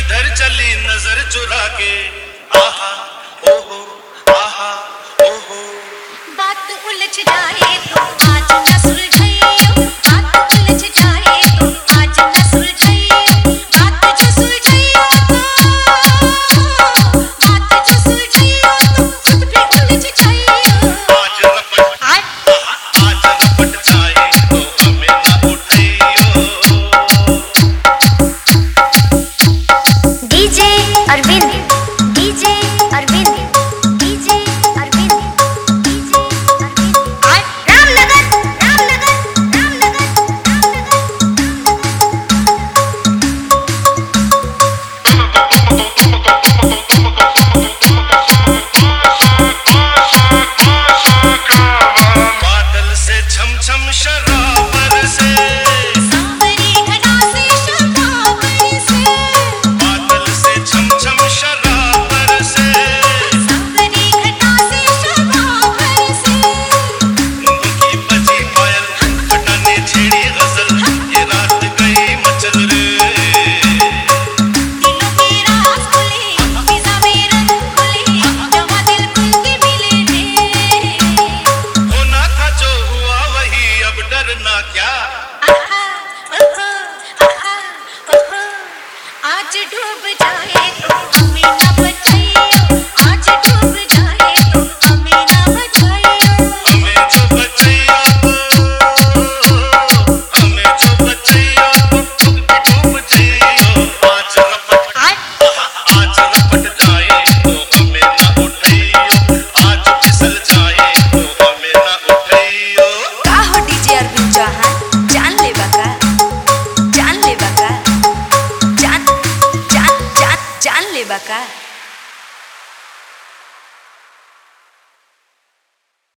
किधर चली नजर चुरा के, आहा ओहो आहा ओहो। बात उलझ जाए तो आज न सुलझाइयो, बात उलझ जाए तो आज न सुलझाइयो, बात जो सुलझाइयो तो, बात जो सुलझाइयो तो खुद भी उलझ जाइयो। आज रपट जाए तो हमें ना उठाइयो। DJ Arvind, DJ Arvind, DJ Arvind, DJ Arvind. Ramnagar, Ramnagar, Ramnagar, बादल से छम छम शराब बरसे, सांवरी घटा से शराब बरसे, बादल से छम छम शराब बरसे। सांवरी घटा से शराब बरसे। की बजी पायल खटाने छेड़ी गजल, ये रात गई मचल रे। दिलों की राज खुली, फिजा में रंग खुली, जवां दिल खुल के मिले रे। होना था जो हुआ वही, अब डरना क्या। आहा, ओहो, आहा, ओहो, आज डूब